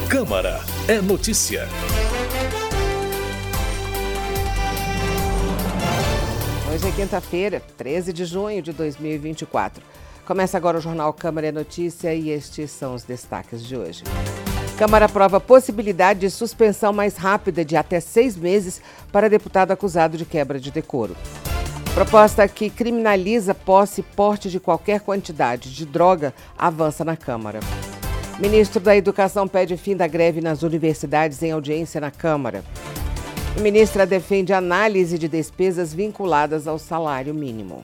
Câmara é notícia. Hoje é quinta-feira, 13 de junho de 2024. Começa agora o Jornal Câmara é Notícia e estes são os destaques de hoje. Câmara aprova a possibilidade de suspensão mais rápida de até 6 meses para deputado acusado de quebra de decoro. Proposta que criminaliza posse e porte de qualquer quantidade de droga avança na Câmara. Ministro da Educação pede fim da greve nas universidades em audiência na Câmara. A ministra defende análise de despesas vinculadas ao salário mínimo.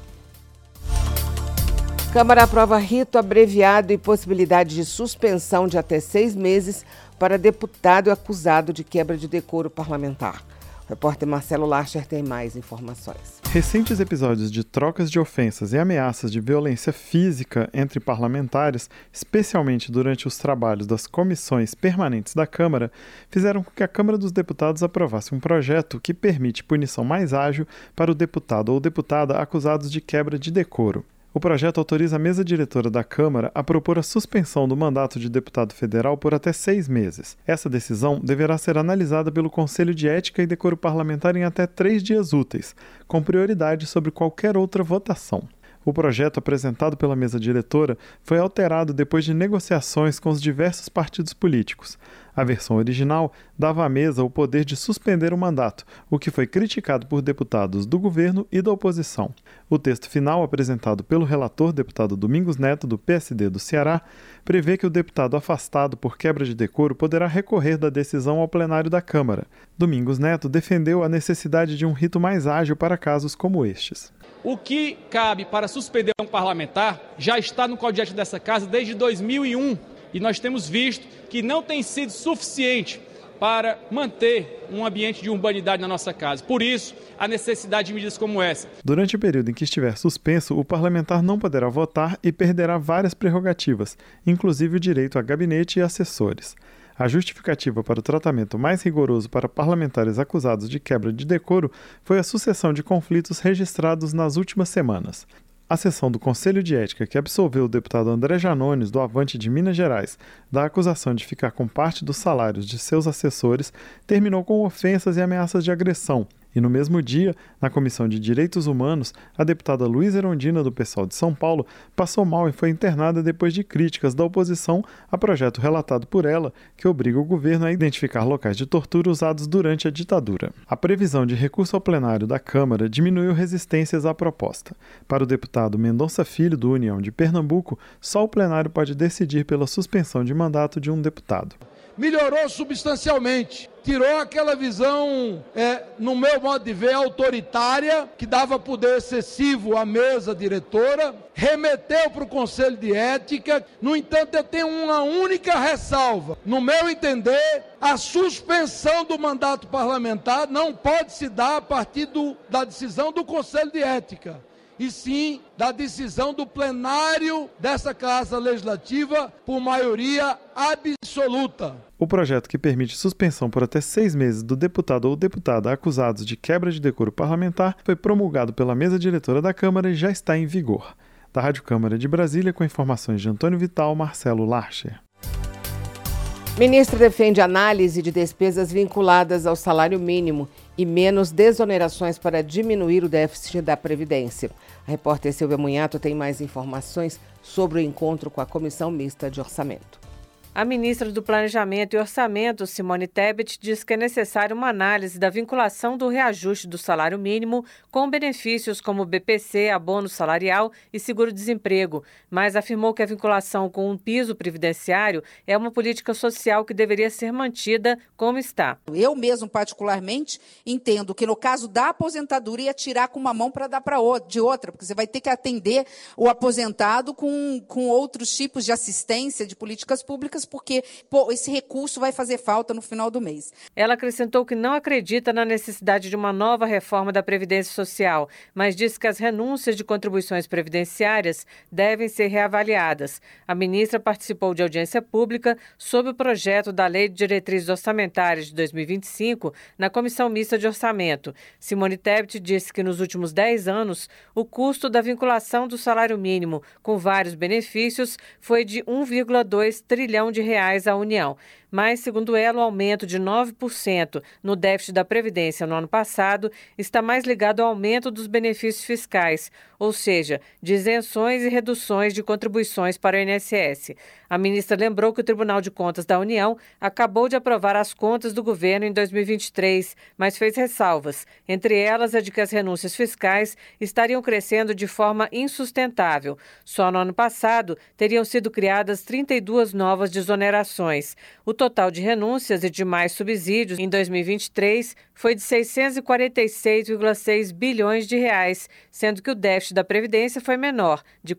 Câmara aprova rito abreviado e possibilidade de suspensão de até 6 meses para deputado acusado de quebra de decoro parlamentar. O repórter Marcelo Larcher tem mais informações. Recentes episódios de trocas de ofensas e ameaças de violência física entre parlamentares, especialmente durante os trabalhos das comissões permanentes da Câmara, fizeram com que a Câmara dos Deputados aprovasse um projeto que permite punição mais ágil para o deputado ou deputada acusados de quebra de decoro. O projeto autoriza a mesa diretora da Câmara a propor a suspensão do mandato de deputado federal por até 6 meses. Essa decisão deverá ser analisada pelo Conselho de Ética e Decoro Parlamentar em até 3 dias úteis, com prioridade sobre qualquer outra votação. O projeto apresentado pela mesa diretora foi alterado depois de negociações com os diversos partidos políticos. A versão original dava à mesa o poder de suspender o mandato, o que foi criticado por deputados do governo e da oposição. O texto final, apresentado pelo relator, deputado Domingos Neto, do PSD do Ceará, prevê que o deputado afastado por quebra de decoro poderá recorrer da decisão ao plenário da Câmara. Domingos Neto defendeu a necessidade de um rito mais ágil para casos como estes. O que cabe para suspender um parlamentar já está no Código de Ética dessa Casa desde 2001 e nós temos visto que não tem sido suficiente para manter um ambiente de urbanidade na nossa casa. Por isso, a necessidade de medidas como essa. Durante o período em que estiver suspenso, o parlamentar não poderá votar e perderá várias prerrogativas, inclusive o direito a gabinete e assessores. A justificativa para o tratamento mais rigoroso para parlamentares acusados de quebra de decoro foi a sucessão de conflitos registrados nas últimas semanas. A sessão do Conselho de Ética que absolveu o deputado André Janones, do Avante de Minas Gerais, da acusação de ficar com parte dos salários de seus assessores, terminou com ofensas e ameaças de agressão. E no mesmo dia, na Comissão de Direitos Humanos, a deputada Luísa Erundina, do PSOL de São Paulo, passou mal e foi internada depois de críticas da oposição a projeto relatado por ela, que obriga o governo a identificar locais de tortura usados durante a ditadura. A previsão de recurso ao plenário da Câmara diminuiu resistências à proposta. Para o deputado Mendonça Filho, do União de Pernambuco, só o plenário pode decidir pela suspensão de mandato de um deputado. Melhorou substancialmente, tirou aquela visão, no meu modo de ver, autoritária, que dava poder excessivo à mesa diretora, remeteu para o Conselho de Ética. No entanto, eu tenho uma única ressalva. No meu entender, a suspensão do mandato parlamentar não pode se dar a partir da decisão do Conselho de Ética, e sim da decisão do plenário dessa Casa Legislativa por maioria absoluta. O projeto que permite suspensão por até 6 meses do deputado ou deputada acusados de quebra de decoro parlamentar foi promulgado pela mesa diretora da Câmara e já está em vigor. Da Rádio Câmara de Brasília, com informações de Antônio Vital, Marcelo Larcher. Ministra defende análise de despesas vinculadas ao salário mínimo e menos desonerações para diminuir o déficit da Previdência. A repórter Silvia Munhato tem mais informações sobre o encontro com a Comissão Mista de Orçamento. A ministra do Planejamento e Orçamento, Simone Tebet, diz que é necessária uma análise da vinculação do reajuste do salário mínimo com benefícios como BPC, abono salarial e seguro-desemprego, mas afirmou que a vinculação com um piso previdenciário é uma política social que deveria ser mantida como está. Eu mesmo, particularmente, entendo que no caso da aposentadoria, tirar com uma mão para dar de outra, porque você vai ter que atender o aposentado com outros tipos de assistência de políticas públicas, porque esse recurso vai fazer falta no final do mês. Ela acrescentou que não acredita na necessidade de uma nova reforma da Previdência Social, mas disse que as renúncias de contribuições previdenciárias devem ser reavaliadas. A ministra participou de audiência pública sobre o projeto da Lei de Diretrizes Orçamentárias de 2025 na Comissão Mista de Orçamento. Simone Tebet disse que nos últimos 10 anos, o custo da vinculação do salário mínimo com vários benefícios foi de 1,2 trilhão de reais à União. mas, segundo ela, o aumento de 9% no déficit da Previdência no ano passado está mais ligado ao aumento dos benefícios fiscais, ou seja, de isenções e reduções de contribuições para o INSS. A ministra lembrou que o Tribunal de Contas da União acabou de aprovar as contas do governo em 2023, mas fez ressalvas, entre elas a de que as renúncias fiscais estariam crescendo de forma insustentável. Só no ano passado teriam sido criadas 32 novas desonerações. O total de renúncias e demais subsídios em 2023 foi de 646,6 bilhões de reais, sendo que o déficit da Previdência foi menor, de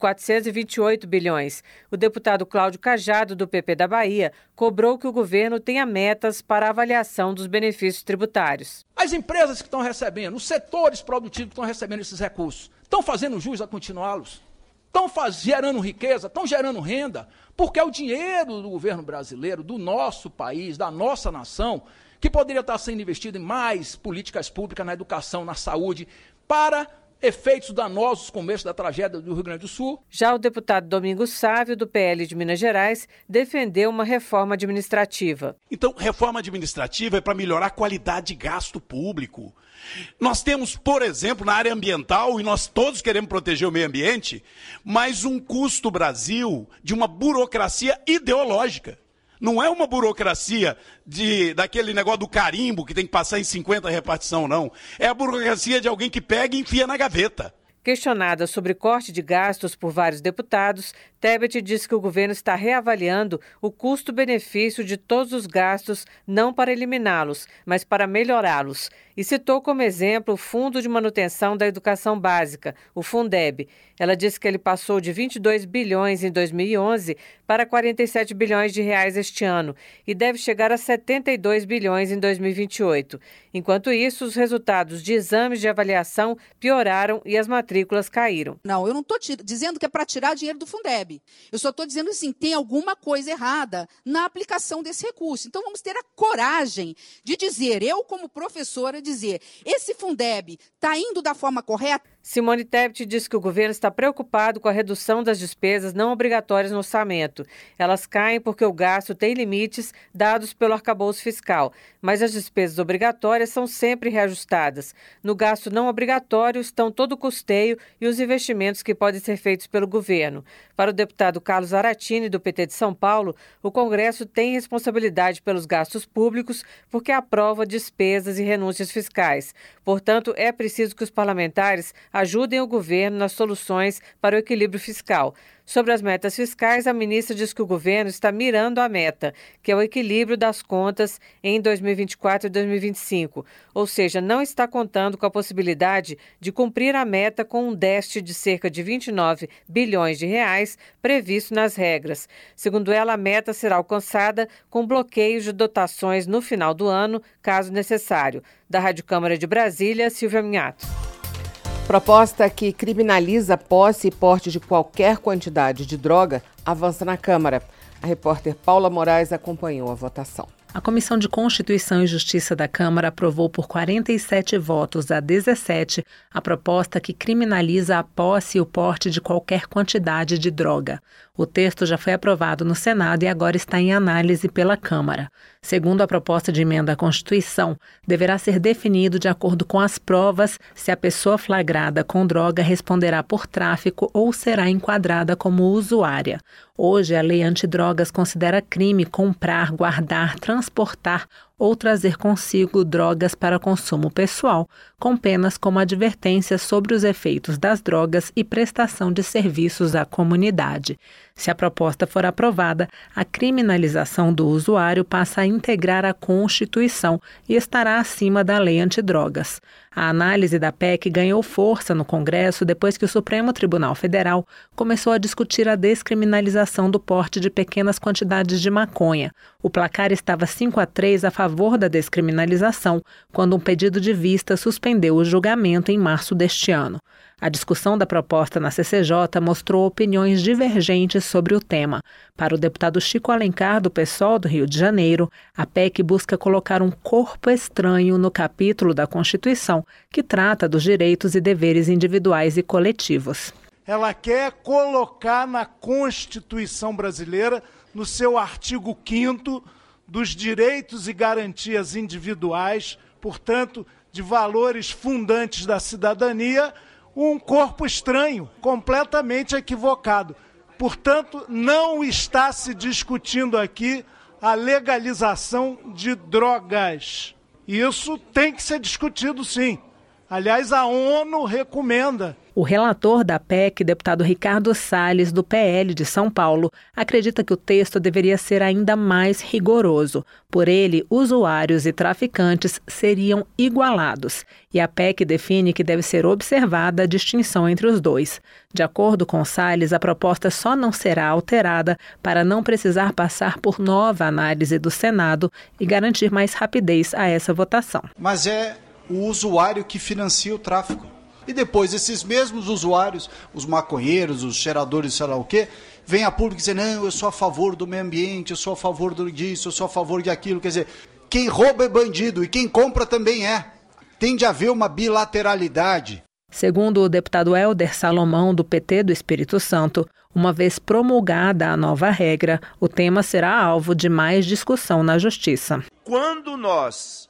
428 bilhões. O deputado Cláudio Cajado, do PP da Bahia, cobrou que o governo tenha metas para a avaliação dos benefícios tributários. As empresas que estão recebendo, os setores produtivos que estão recebendo esses recursos, estão fazendo jus a continuá-los? Estão gerando riqueza, estão gerando renda? Porque é o dinheiro do governo brasileiro, do nosso país, da nossa nação, que poderia estar sendo investido em mais políticas públicas na educação, na saúde, para efeitos danosos como esse da tragédia do Rio Grande do Sul. Já o deputado Domingos Sávio, do PL de Minas Gerais, defendeu uma reforma administrativa. Então, reforma administrativa é para melhorar a qualidade de gasto público. Nós temos, por exemplo, na área ambiental, e nós todos queremos proteger o meio ambiente, mas um custo Brasil de uma burocracia ideológica. Não é uma burocracia daquele negócio do carimbo que tem que passar em 50 repartição, não. É a burocracia de alguém que pega e enfia na gaveta. Questionada sobre corte de gastos por vários deputados, Tebet disse que o governo está reavaliando o custo-benefício de todos os gastos, não para eliminá-los, mas para melhorá-los. E citou como exemplo o Fundo de Manutenção da Educação Básica, o Fundeb. Ela disse que ele passou de 22 bilhões em 2011 para 47 bilhões de reais este ano e deve chegar a 72 bilhões em 2028. Enquanto isso, os resultados de exames de avaliação pioraram e as matrículas caíram. Não, eu não estou dizendo que é para tirar dinheiro do Fundeb. Eu só estou dizendo assim, tem alguma coisa errada na aplicação desse recurso. Então vamos ter a coragem de dizer, eu como professora, dizer, esse Fundeb está indo da forma correta? Simone Tebet disse que o governo está preocupado com a redução das despesas não obrigatórias no orçamento. Elas caem porque o gasto tem limites dados pelo arcabouço fiscal, mas as despesas obrigatórias são sempre reajustadas. No gasto não obrigatório estão todo o custeio e os investimentos que podem ser feitos pelo governo. Para o deputado Carlos Aratini, do PT de São Paulo, o Congresso tem responsabilidade pelos gastos públicos porque aprova despesas e renúncias fiscais. Portanto, é preciso que os parlamentares ajudem o governo nas soluções para o equilíbrio fiscal. Sobre as metas fiscais, a ministra diz que o governo está mirando a meta, que é o equilíbrio das contas em 2024 e 2025. Ou seja, não está contando com a possibilidade de cumprir a meta com um déficit de cerca de 29 bilhões de reais previsto nas regras. Segundo ela, a meta será alcançada com bloqueios de dotações no final do ano, caso necessário. Da Rádio Câmara de Brasília, Silvia Minhato. Proposta que criminaliza posse e porte de qualquer quantidade de droga avança na Câmara. A repórter Paula Moraes acompanhou a votação. A Comissão de Constituição e Justiça da Câmara aprovou por 47 votos a 17 a proposta que criminaliza a posse e o porte de qualquer quantidade de droga. O texto já foi aprovado no Senado e agora está em análise pela Câmara. Segundo a proposta de emenda à Constituição, deverá ser definido de acordo com as provas se a pessoa flagrada com droga responderá por tráfico ou será enquadrada como usuária. Hoje, a lei antidrogas considera crime comprar, guardar, transportar ou trazer consigo drogas para consumo pessoal, com penas como advertência sobre os efeitos das drogas e prestação de serviços à comunidade. Se a proposta for aprovada, a criminalização do usuário passa a integrar a Constituição e estará acima da lei antidrogas. A análise da PEC ganhou força no Congresso depois que o Supremo Tribunal Federal começou a discutir a descriminalização do porte de pequenas quantidades de maconha. O placar estava 5-3 a favor da descriminalização, quando um pedido de vista suspendeu o julgamento em março deste ano. A discussão da proposta na CCJ mostrou opiniões divergentes sobre o tema. Para o deputado Chico Alencar, do PSOL do Rio de Janeiro, a PEC busca colocar um corpo estranho no capítulo da Constituição que trata dos direitos e deveres individuais e coletivos. Ela quer colocar na Constituição brasileira, no seu artigo 5º, dos direitos e garantias individuais, portanto, de valores fundantes da cidadania, um corpo estranho, completamente equivocado. Portanto, não está se discutindo aqui a legalização de drogas. Isso tem que ser discutido, sim. Aliás, a ONU recomenda. O relator da PEC, deputado Ricardo Salles, do PL de São Paulo, acredita que o texto deveria ser ainda mais rigoroso. Por ele, usuários e traficantes seriam igualados. E a PEC define que deve ser observada a distinção entre os dois. De acordo com Salles, a proposta só não será alterada para não precisar passar por nova análise do Senado e garantir mais rapidez a essa votação. Mas é o usuário que financia o tráfico. E depois esses mesmos usuários, os maconheiros, os cheiradores, sei lá o quê, vêm a público dizer, não, eu sou a favor do meio ambiente, eu sou a favor disso, eu sou a favor de aquilo. Quer dizer, quem rouba é bandido e quem compra também é. Tem de haver uma bilateralidade. Segundo o deputado Helder Salomão, do PT do Espírito Santo, uma vez promulgada a nova regra, o tema será alvo de mais discussão na Justiça. Quando nós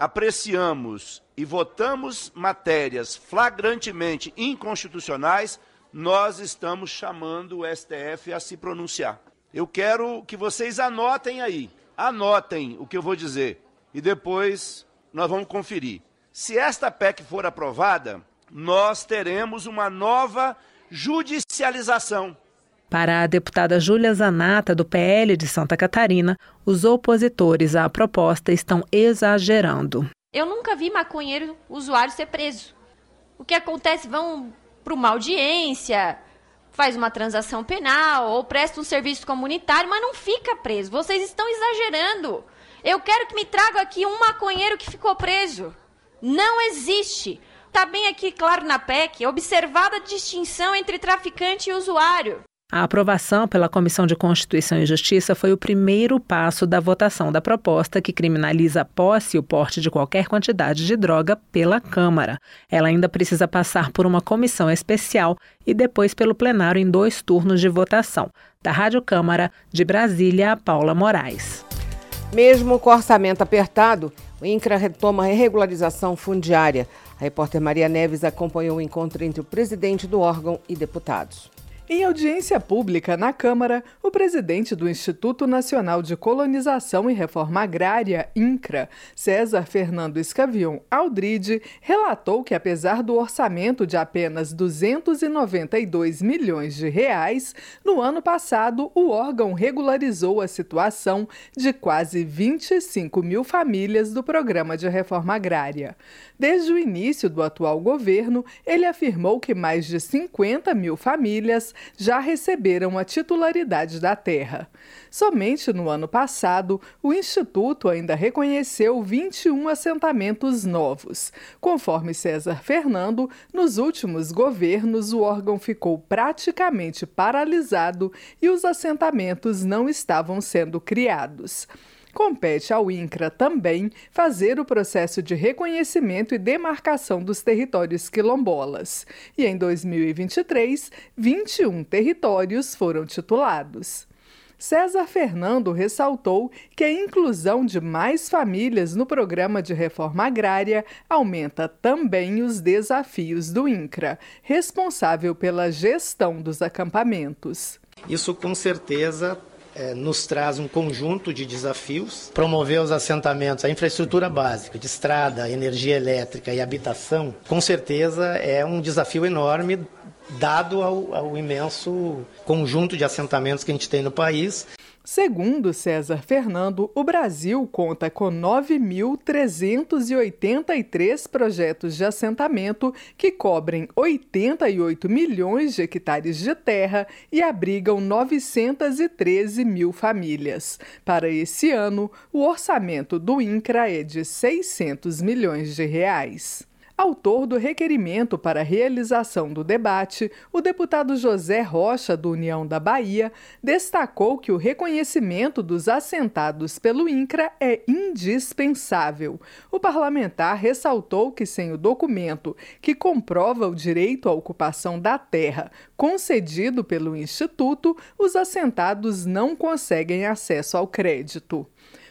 apreciamos e votamos matérias flagrantemente inconstitucionais, nós estamos chamando o STF a se pronunciar. Eu quero que vocês anotem aí, anotem o que eu vou dizer e depois nós vamos conferir. Se esta PEC for aprovada, nós teremos uma nova judicialização. Para a deputada Júlia Zanata, do PL de Santa Catarina, os opositores à proposta estão exagerando. Eu nunca vi maconheiro usuário ser preso. O que acontece? Vão para uma audiência, faz uma transação penal ou presta um serviço comunitário, mas não fica preso. Vocês estão exagerando. Eu quero que me tragam aqui um maconheiro que ficou preso. Não existe. Está bem aqui, claro, na PEC, observada a distinção entre traficante e usuário. A aprovação pela Comissão de Constituição e Justiça foi o primeiro passo da votação da proposta que criminaliza a posse e o porte de qualquer quantidade de droga pela Câmara. Ela ainda precisa passar por uma comissão especial e depois pelo plenário em 2 turnos de votação. Da Rádio Câmara, de Brasília, Paula Moraes. Mesmo com orçamento apertado, o INCRA retoma a regularização fundiária. A repórter Maria Neves acompanhou o encontro entre o presidente do órgão e deputados. Em audiência pública na Câmara, o presidente do Instituto Nacional de Colonização e Reforma Agrária, INCRA, César Fernando Escavion Aldride, relatou que, apesar do orçamento de apenas R$ 292 milhões, no ano passado, o órgão regularizou a situação de quase 25 mil famílias do Programa de Reforma Agrária. Desde o início do atual governo, ele afirmou que mais de 50 mil famílias já receberam a titularidade da terra. Somente no ano passado, o Instituto ainda reconheceu 21 assentamentos novos. Conforme César Fernando, nos últimos governos o órgão ficou praticamente paralisado e os assentamentos não estavam sendo criados. Compete ao INCRA também fazer o processo de reconhecimento e demarcação dos territórios quilombolas. E em 2023, 21 territórios foram titulados. César Fernando ressaltou que a inclusão de mais famílias no programa de reforma agrária aumenta também os desafios do INCRA, responsável pela gestão dos acampamentos. Isso com certeza nos traz um conjunto de desafios. Promover os assentamentos, a infraestrutura básica de estrada, energia elétrica e habitação, com certeza é um desafio enorme, dado ao imenso conjunto de assentamentos que a gente tem no país. Segundo César Fernando, o Brasil conta com 9.383 projetos de assentamento que cobrem 88 milhões de hectares de terra e abrigam 913 mil famílias. Para esse ano, o orçamento do INCRA é de 600 milhões de reais. Autor do requerimento para a realização do debate, o deputado José Rocha, do União da Bahia, destacou que o reconhecimento dos assentados pelo INCRA é indispensável. O parlamentar ressaltou que, sem o documento que comprova o direito à ocupação da terra concedido pelo Instituto, os assentados não conseguem acesso ao crédito.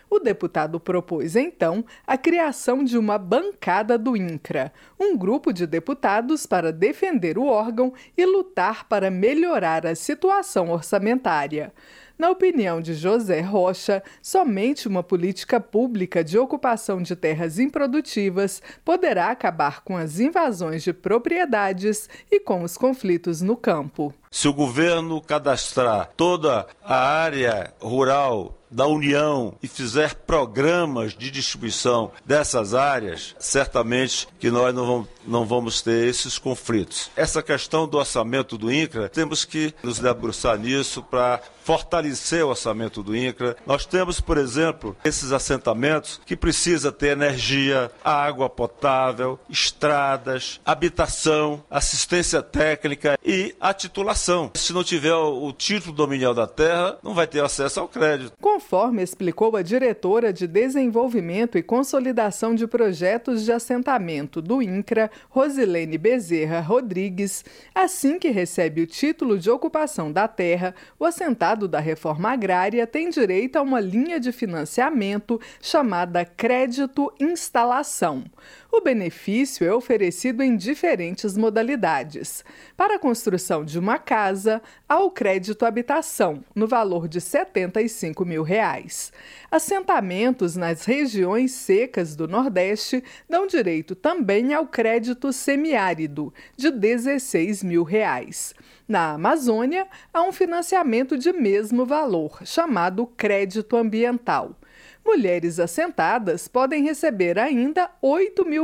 O deputado propôs, então, a criação de uma bancada do INCRA, um grupo de deputados para defender o órgão e lutar para melhorar a situação orçamentária. Na opinião de José Rocha, somente uma política pública de ocupação de terras improdutivas poderá acabar com as invasões de propriedades e com os conflitos no campo. Se o governo cadastrar toda a área rural da União e fizer programas de distribuição dessas áreas, certamente que nós não vamos ter esses conflitos. Essa questão do orçamento do INCRA, temos que nos debruçar nisso para fortalecer o orçamento do INCRA. Nós temos, por exemplo, esses assentamentos que precisam ter energia, água potável, estradas, habitação, assistência técnica e a titulação. Se não tiver o título dominial da terra, não vai ter acesso ao crédito. Conforme explicou a diretora de Desenvolvimento e Consolidação de Projetos de Assentamento do INCRA, Rosilene Bezerra Rodrigues, assim que recebe o título de ocupação da terra, o assentado da reforma agrária tem direito a uma linha de financiamento chamada Crédito Instalação. O benefício é oferecido em diferentes modalidades. Para a construção de uma casa, há o crédito habitação, no valor de R$ 75 mil. Assentamentos nas regiões secas do Nordeste dão direito também ao crédito semiárido, de R$ 16 mil. Na Amazônia, há um financiamento de mesmo valor, chamado crédito ambiental. Mulheres assentadas podem receber ainda R$ 8 mil,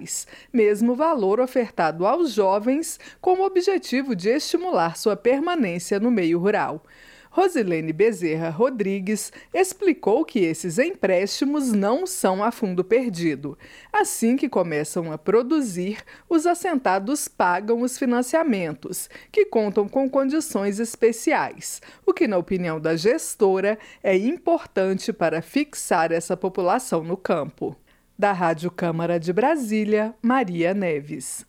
mesmo valor ofertado aos jovens com o objetivo de estimular sua permanência no meio rural. Rosilene Bezerra Rodrigues explicou que esses empréstimos não são a fundo perdido. Assim que começam a produzir, os assentados pagam os financiamentos, que contam com condições especiais, o que, na opinião da gestora, é importante para fixar essa população no campo. Da Rádio Câmara de Brasília, Maria Neves.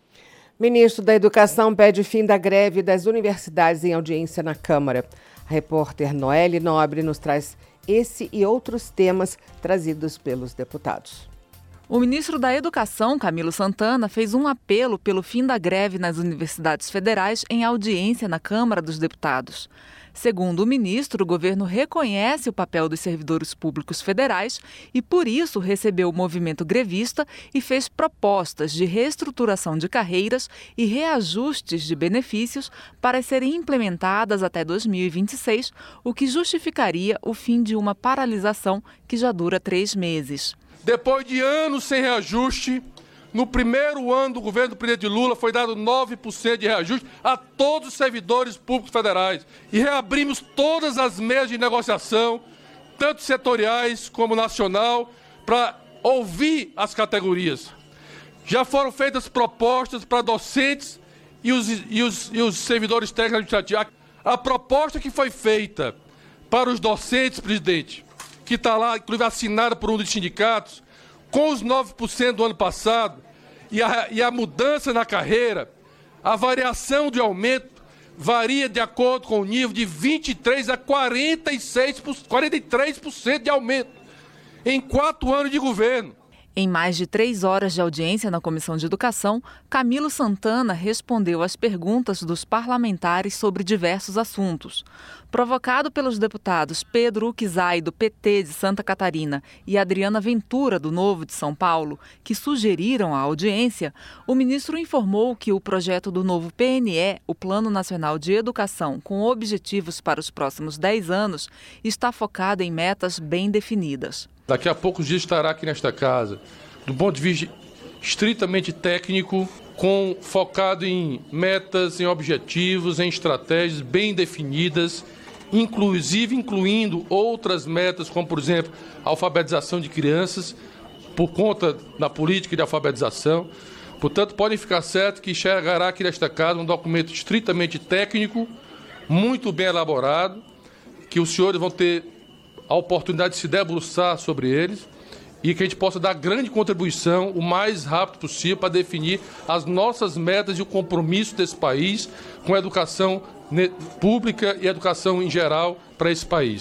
Ministro da Educação pede fim da greve das universidades em audiência na Câmara. A repórter Noelle Nobre nos traz esse e outros temas trazidos pelos deputados. O ministro da Educação, Camilo Santana, fez um apelo pelo fim da greve nas universidades federais em audiência na Câmara dos Deputados. Segundo o ministro, o governo reconhece o papel dos servidores públicos federais e, por isso, recebeu o movimento grevista e fez propostas de reestruturação de carreiras e reajustes de benefícios para serem implementadas até 2026, o que justificaria o fim de uma paralisação que já dura 3 meses. Depois de anos sem reajuste, no primeiro ano do governo do presidente Lula foi dado 9% de reajuste a todos os servidores públicos federais. E reabrimos todas as mesas de negociação, tanto setoriais como nacional, para ouvir as categorias. Já foram feitas propostas para docentes e os servidores técnicos administrativos. A proposta que foi feita para os docentes, presidente, que está lá, inclusive assinada por um dos sindicatos, com os 9% do ano passado e a mudança na carreira, a variação de aumento varia de acordo com o nível de 23% a 43% de aumento em 4 anos de governo. Em mais de 3 horas de audiência na Comissão de Educação, Camilo Santana respondeu às perguntas dos parlamentares sobre diversos assuntos. Provocado pelos deputados Pedro Uquizai, do PT de Santa Catarina, e Adriana Ventura, do Novo de São Paulo, que sugeriram a audiência, o ministro informou que o projeto do novo PNE, o Plano Nacional de Educação, com objetivos para os próximos 10 anos, está focado em metas bem definidas. Daqui a poucos dias estará aqui nesta casa, do ponto de vista estritamente técnico, focado em metas, em objetivos, em estratégias bem definidas, inclusive incluindo outras metas, como, por exemplo, a alfabetização de crianças, por conta da política de alfabetização. Portanto, podem ficar certos que chegará aqui nesta casa um documento estritamente técnico, muito bem elaborado, que os senhores vão ter a oportunidade de se debruçar sobre eles e que a gente possa dar grande contribuição o mais rápido possível para definir as nossas metas e o compromisso desse país com a educação pública e a educação em geral para esse país.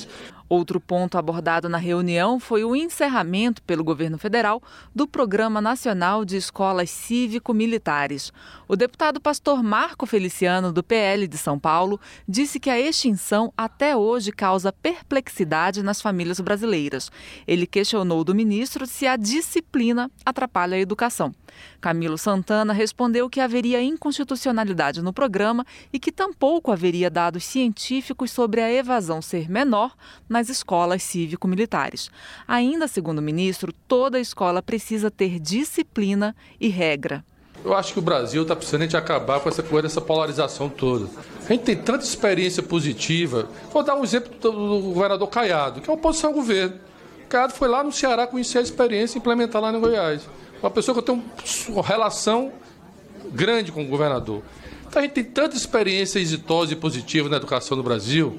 Outro ponto abordado na reunião foi o encerramento pelo governo federal do Programa Nacional de Escolas Cívico-Militares. O deputado pastor Marco Feliciano, do PL de São Paulo, disse que a extinção até hoje causa perplexidade nas famílias brasileiras. Ele questionou do ministro se a disciplina atrapalha a educação. Camilo Santana respondeu que haveria inconstitucionalidade no programa e que tampouco haveria dados científicos sobre a evasão ser menor nas escolas cívico-militares. Ainda segundo o ministro, toda escola precisa ter disciplina e regra. Eu acho que o Brasil está precisando de acabar com essa coisa, essa polarização toda. A gente tem tanta experiência positiva. Vou dar um exemplo do governador Caiado, que é oposição ao governo. O Caiado foi lá no Ceará conhecer a experiência e implementar lá no Goiás. Uma pessoa que eu tenho uma relação grande com o governador. Então a gente tem tanta experiência exitosa e positiva na educação no Brasil,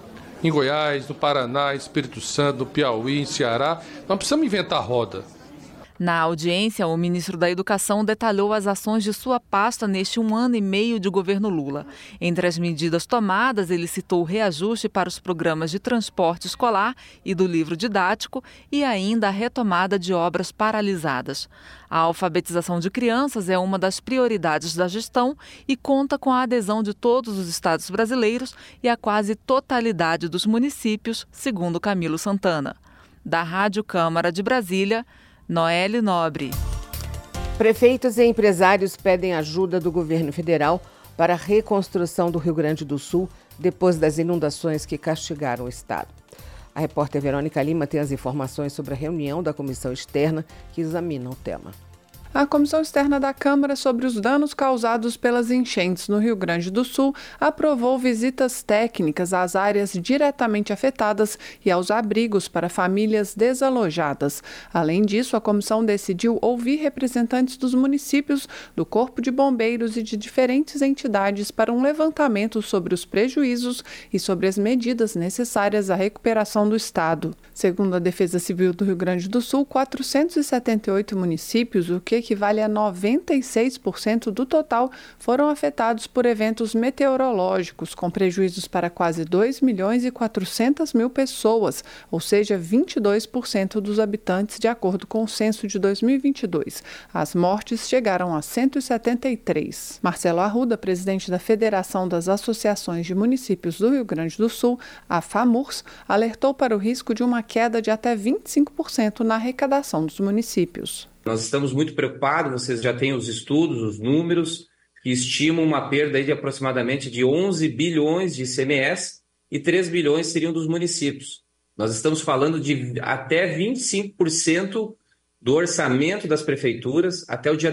em Goiás, no Paraná, em Espírito Santo, no Piauí, em Ceará. Não precisamos inventar roda. Na audiência, o ministro da Educação detalhou as ações de sua pasta neste 1 ano e meio de governo Lula. Entre as medidas tomadas, ele citou o reajuste para os programas de transporte escolar e do livro didático e ainda a retomada de obras paralisadas. A alfabetização de crianças é uma das prioridades da gestão e conta com a adesão de todos os estados brasileiros e a quase totalidade dos municípios, segundo Camilo Santana. Da Rádio Câmara de Brasília, Noelle Nobre. Prefeitos e empresários pedem ajuda do governo federal para a reconstrução do Rio Grande do Sul depois das inundações que castigaram o estado. A repórter Verônica Lima tem as informações sobre a reunião da comissão externa que examina o tema. A Comissão Externa da Câmara sobre os danos causados pelas enchentes no Rio Grande do Sul aprovou visitas técnicas às áreas diretamente afetadas e aos abrigos para famílias desalojadas. Além disso, a comissão decidiu ouvir representantes dos municípios, do Corpo de Bombeiros e de diferentes entidades para um levantamento sobre os prejuízos e sobre as medidas necessárias à recuperação do estado. Segundo a Defesa Civil do Rio Grande do Sul, 478 municípios, o que equivale a 96% do total, foram afetados por eventos meteorológicos, com prejuízos para quase 2.400.000 pessoas, ou seja, 22% dos habitantes, de acordo com o censo de 2022. As mortes chegaram a 173. Marcelo Arruda, presidente da Federação das Associações de Municípios do Rio Grande do Sul, a FAMURS, alertou para o risco de uma queda de até 25% na arrecadação dos municípios. Nós estamos muito preocupados, vocês já têm os estudos, os números, que estimam uma perda de aproximadamente de 11 bilhões de ICMS e 3 bilhões seriam dos municípios. Nós estamos falando de até 25% do orçamento das prefeituras até o dia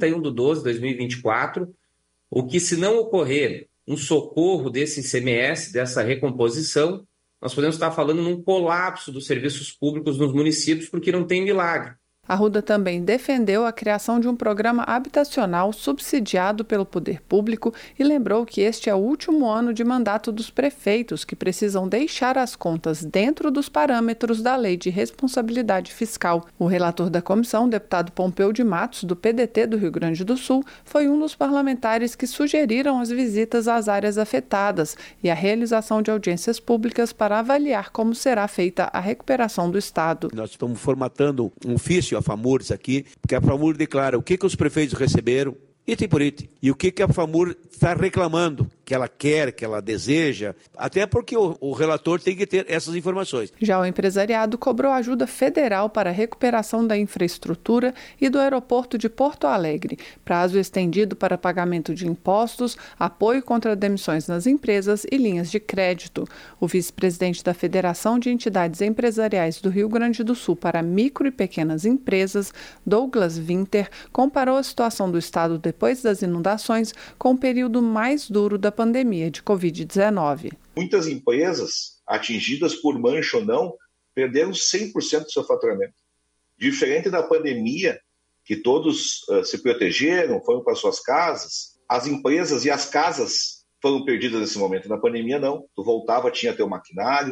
31/12/2024, o que, se não ocorrer um socorro desse ICMS, dessa recomposição, nós podemos estar falando num colapso dos serviços públicos nos municípios, porque não tem milagre. Arruda também defendeu a criação de um programa habitacional subsidiado pelo poder público e lembrou que este é o último ano de mandato dos prefeitos, que precisam deixar as contas dentro dos parâmetros da Lei de Responsabilidade Fiscal. O relator da comissão, deputado Pompeu de Matos, do PDT do Rio Grande do Sul, foi um dos parlamentares que sugeriram as visitas às áreas afetadas e a realização de audiências públicas para avaliar como será feita a recuperação do estado. Nós estamos formatando um ofício a FAMURS aqui, porque a FAMUR declara o que os prefeitos receberam, item por item, e o que a FAMUR está reclamando, que ela quer, que ela deseja, até porque o relator tem que ter essas informações. Já o empresariado cobrou ajuda federal para a recuperação da infraestrutura e do aeroporto de Porto Alegre, prazo estendido para pagamento de impostos, apoio contra demissões nas empresas e linhas de crédito. O vice-presidente da Federação de Entidades Empresariais do Rio Grande do Sul para micro e pequenas empresas, Douglas Winter, comparou a situação do estado depois das inundações com o período mais duro da pandemia de Covid-19. Muitas empresas, atingidas por mancha ou não, perderam 100% do seu faturamento. Diferente da pandemia, que todos se protegeram, foram para suas casas, as empresas e as casas foram perdidas nesse momento. Na pandemia, não. Tu voltava, tinha teu maquinário,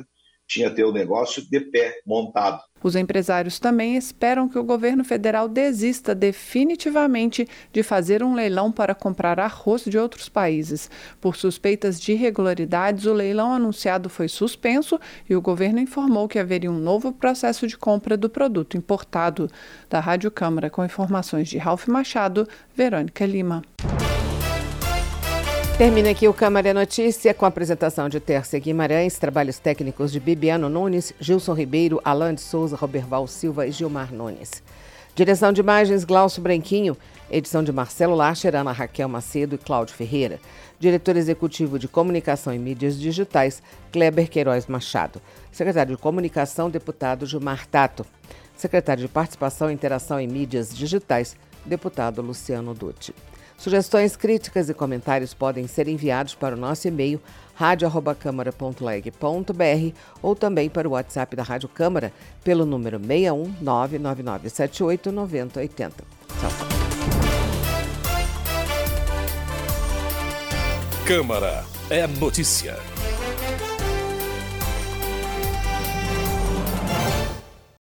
tinha que ter o negócio de pé, montado. Os empresários também esperam que o governo federal desista definitivamente de fazer um leilão para comprar arroz de outros países. Por suspeitas de irregularidades, o leilão anunciado foi suspenso e o governo informou que haveria um novo processo de compra do produto importado. Da Rádio Câmara, com informações de Ralf Machado, Verônica Lima. Termina aqui o Câmara Notícia com a apresentação de Tércia Guimarães, trabalhos técnicos de Bibiano Nunes, Gilson Ribeiro, Alan de Souza, Roberval Silva e Gilmar Nunes. Direção de imagens, Glaucio Branquinho. Edição de Marcelo Lacher, Ana Raquel Macedo e Cláudio Ferreira. Diretor executivo de Comunicação e Mídias Digitais, Kleber Queiroz Machado. Secretário de Comunicação, deputado Gilmar Tato. Secretário de Participação, Interação e Mídias Digitais, deputado Luciano Dutti. Sugestões, críticas e comentários podem ser enviados para o nosso e-mail radio@câmara.leg.br ou também para o WhatsApp da Rádio Câmara pelo número 61 99978 9080. Tchau. Câmara é notícia.